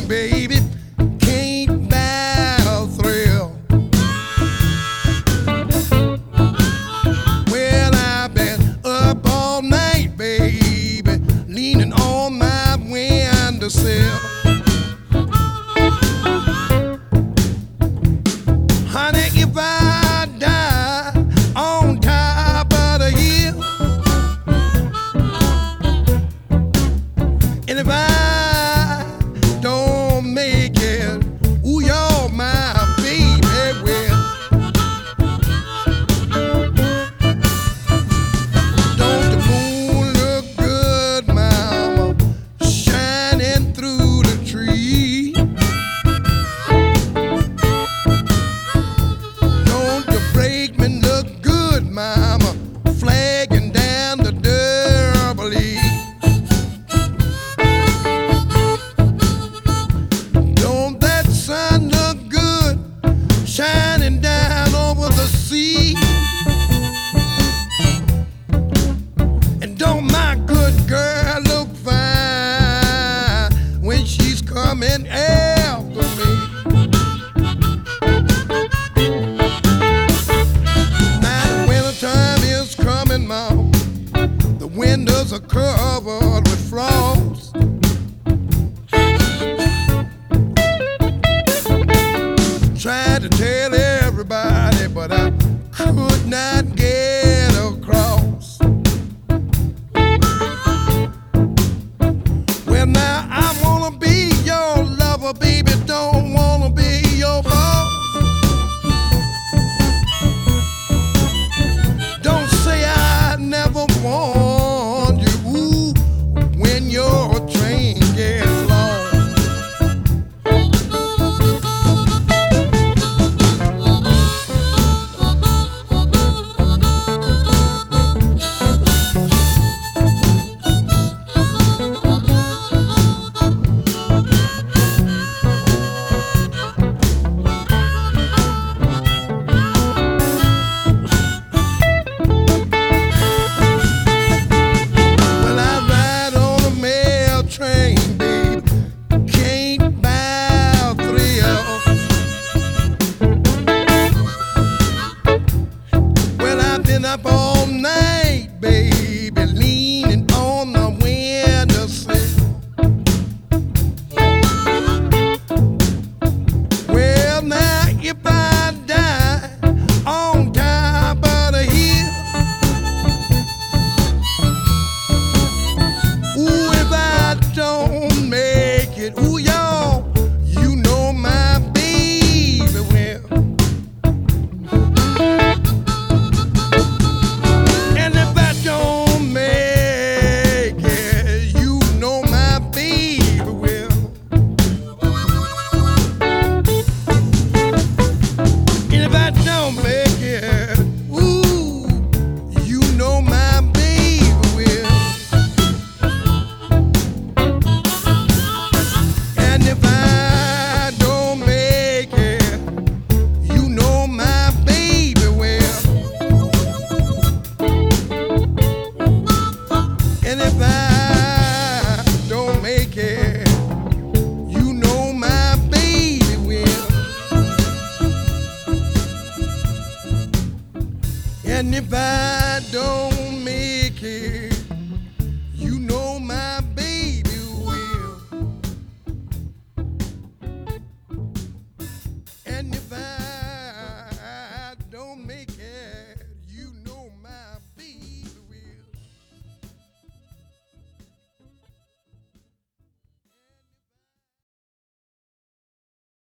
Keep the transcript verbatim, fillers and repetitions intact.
train, baby, can't buy a thrill. Well, I've been up all night, baby, leaning on my windowsill. Honey, if I die on top of the hill, and if I don't make it, ooh, you're my baby, well, don't the moon look good, mama, shining through the tree? Don't the brakeman look good, mama, flagging down the Derby? Don't that sun look good, shining down over the sea? And don't my good girl look fine when she's coming after me? Now the wintertime is coming, mom. The windows are covered with frost. Tried to tell everybody, but I could not get across. Well, now I wanna be your lover, baby, don't wanna be your boss. Don't say I never warned you, ooh, when your train gets lost. Well, I ride on a mail train, baby, can't buy a thrill. Well, I've been up all night, baby, leaning on the windowsill. Well, now if I die on top of the hill, ooh, if I don't make it, ooh, y'all, you know my baby will. And if I don't make it, you know my baby will. And if I don't make it, ooh, you know my baby will. And if I don't make it, you know my baby will. And if I don't make it, you know my baby will. And if I don't make it,